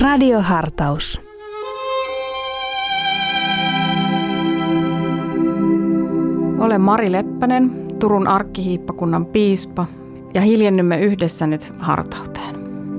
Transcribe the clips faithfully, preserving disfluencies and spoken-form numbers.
Radiohartaus. Olen Mari Leppänen, Turun arkkihiippakunnan piispa, ja hiljennymme yhdessä nyt hartauteen.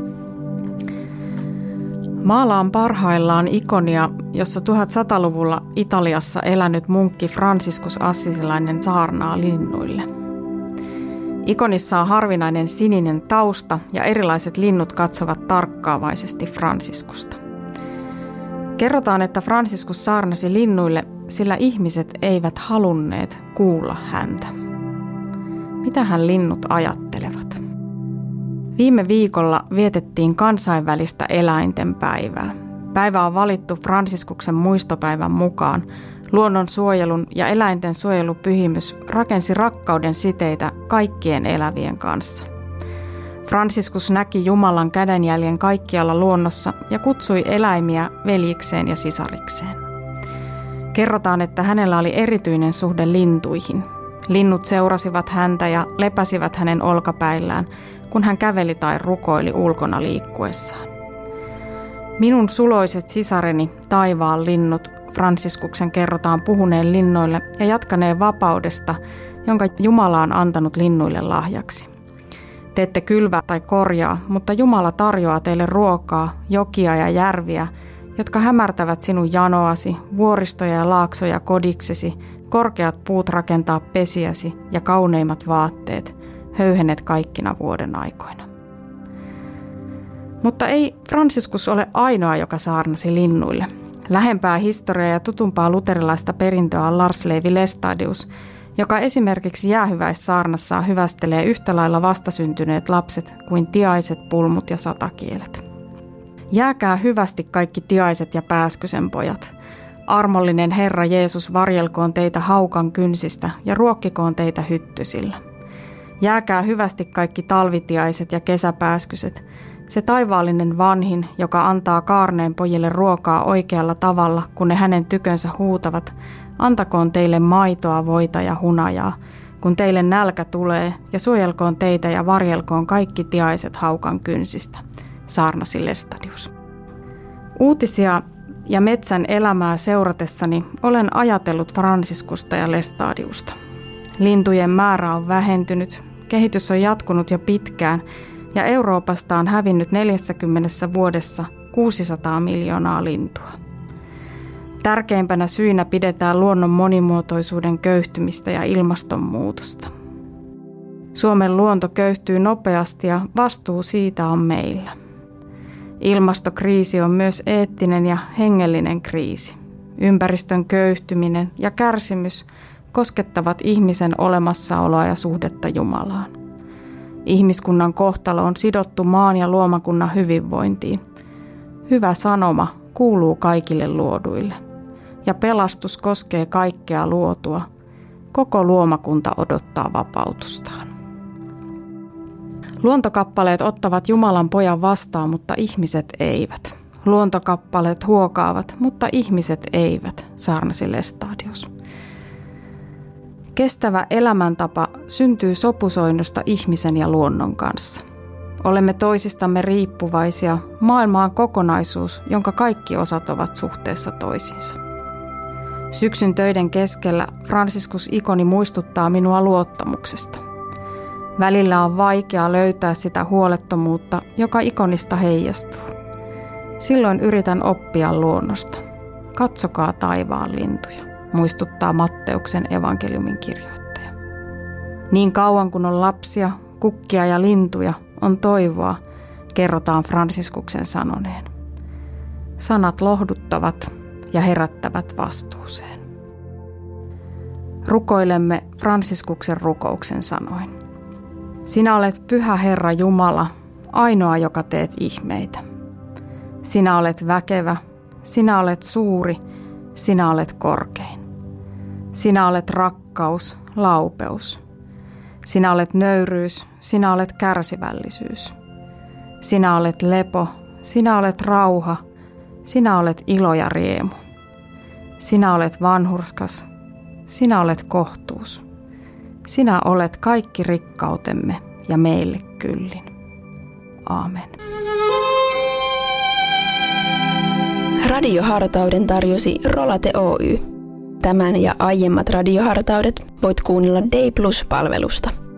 Maalaan parhaillaan ikonia, jossa tuhatsataluvulla Italiassa elänyt munkki Franciscus Assisilainen saarnaa linnuille. Ikonissa on harvinainen sininen tausta ja erilaiset linnut katsovat tarkkaavaisesti Franciscusta. Kerrotaan, että Franciscus saarnasi linnuille, sillä ihmiset eivät halunneet kuulla häntä. Mitähän linnut ajattelevat? Viime viikolla vietettiin kansainvälistä eläinten päivää. Päivä on valittu Franciscuksen muistopäivän mukaan. Luonnonsuojelun ja eläinten suojelupyhimys rakensi rakkauden siteitä kaikkien elävien kanssa. Franciscus näki Jumalan kädenjäljen kaikkialla luonnossa ja kutsui eläimiä veljikseen ja sisarikseen. Kerrotaan, että hänellä oli erityinen suhde lintuihin. Linnut seurasivat häntä ja lepäsivät hänen olkapäillään, kun hän käveli tai rukoili ulkona liikkuessaan. Minun suloiset sisareni, taivaan linnut, Franciscuksen kerrotaan puhuneen linnoille ja jatkaneen vapaudesta, jonka Jumala on antanut linnuille lahjaksi. Te ette kylvä tai korjaa, mutta Jumala tarjoaa teille ruokaa, jokia ja järviä, jotka hämärtävät sinun janoasi, vuoristoja ja laaksoja kodiksesi, korkeat puut rakentaa pesiäsi ja kauneimmat vaatteet, höyhenet kaikkina vuoden aikoina. Mutta ei Franciscus ole ainoa, joka saarnasi linnuille. Lähempää historiaa ja tutumpaa luterilaista perintöä on Lars Levi Lestadius, joka esimerkiksi jäähyväissaarnassaan hyvästelee yhtä lailla vastasyntyneet lapset kuin tiaiset, pulmut ja satakielet. Jääkää hyvästi kaikki tiaiset ja pääskysen pojat. Armollinen Herra Jeesus varjelkoon teitä haukan kynsistä ja ruokkikoon teitä hyttysillä. Jääkää hyvästi kaikki talvitiaiset ja kesäpääskyset. Se taivaallinen vanhin, joka antaa kaarneen pojille ruokaa oikealla tavalla, kun ne hänen tykönsä huutavat, antakoon teille maitoa, voita ja hunajaa, kun teille nälkä tulee, ja suojelkoon teitä ja varjelkoon kaikki tiaiset haukan kynsistä, saarnasi Lestadius. Uutisia ja metsän elämää seuratessani olen ajatellut Franciscusta ja Lestadiusta. Lintujen määrä on vähentynyt, kehitys on jatkunut jo pitkään, ja Euroopasta on hävinnyt neljässäkymmenessä vuodessa kuusisataa miljoonaa lintua. Tärkeimpänä syynä pidetään luonnon monimuotoisuuden köyhtymistä ja ilmastonmuutosta. Suomen luonto köyhtyy nopeasti ja vastuu siitä on meillä. Ilmastokriisi on myös eettinen ja hengellinen kriisi. Ympäristön köyhtyminen ja kärsimys koskettavat ihmisen olemassaoloa ja suhdetta Jumalaan. Ihmiskunnan kohtalo on sidottu maan ja luomakunnan hyvinvointiin. Hyvä sanoma kuuluu kaikille luoduille. Ja pelastus koskee kaikkea luotua. Koko luomakunta odottaa vapautustaan. Luontokappaleet ottavat Jumalan pojan vastaan, mutta ihmiset eivät. Luontokappaleet huokaavat, mutta ihmiset eivät, saarnasi Lestadius. Kestävä elämäntapa syntyy sopusoinnusta ihmisen ja luonnon kanssa. Olemme toisistamme riippuvaisia, maailma on kokonaisuus, jonka kaikki osat ovat suhteessa toisiinsa. Syksyn töiden keskellä Franciscus ikoni muistuttaa minua luottamuksesta. Välillä on vaikea löytää sitä huolettomuutta, joka ikonista heijastuu. Silloin yritän oppia luonnosta. Katsokaa taivaan lintuja, muistuttaa Matteuksen evankeliumin kirjoittaja. Niin kauan kun on lapsia, kukkia ja lintuja, on toivoa, kerrotaan Franciscuksen sanoneen. Sanat lohduttavat ja herättävät vastuuseen. Rukoilemme Franciscuksen rukouksen sanoin. Sinä olet pyhä Herra Jumala, ainoa joka teet ihmeitä. Sinä olet väkevä, sinä olet suuri, sinä olet korkein. Sinä olet rakkaus, laupeus. Sinä olet nöyryys, sinä olet kärsivällisyys. Sinä olet lepo, sinä olet rauha, sinä olet ilo ja riemu. Sinä olet vanhurskas, sinä olet kohtuus. Sinä olet kaikki rikkautemme ja meille kyllin. Aamen. Radiohartauden tarjosi Rolate Oy. Tämän ja aiemmat radiohartaudet voit kuunnella Day Plus-palvelusta.